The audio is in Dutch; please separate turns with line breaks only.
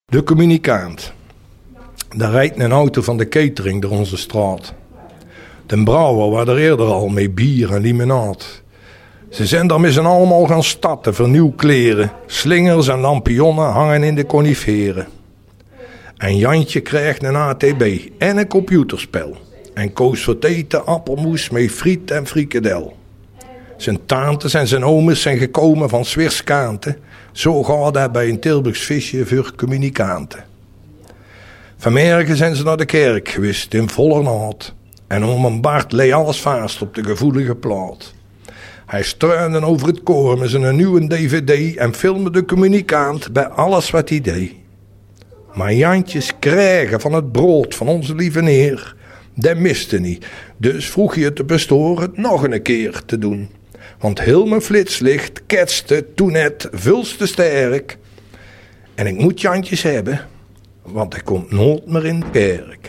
De communicant. Daar rijdt een auto van de catering door onze straat. De brouwer was er eerder al mee bier en limonade. Ze zijn daar met z'n allemaal gaan starten voor nieuw kleren. Slingers en lampionnen hangen in de coniferen. En Jantje krijgt een ATB en een computerspel. En Koos voor het eten appelmoes met friet en frikadel. Zijn tantes en zijn ooms zijn gekomen van Zwitserse. Zo gaat dat bij een Tilburgs visje voor communicanten. Vanmorgen zijn ze naar de kerk geweest in volle naad. En om een Bart leed alles vast op de gevoelige plaat. Hij struinde over het koor met zijn nieuwe DVD en filmde de communicant bij alles wat hij deed. Maar Jantjes krijgen van het brood van onze lieve Heer, dat miste niet. Dus vroeg je de pastoor het nog een keer te doen. Want heel mijn flitslicht ketste toen net veel te sterk. En ik moet Jantjes hebben, want hij komt nooit meer in de kerk.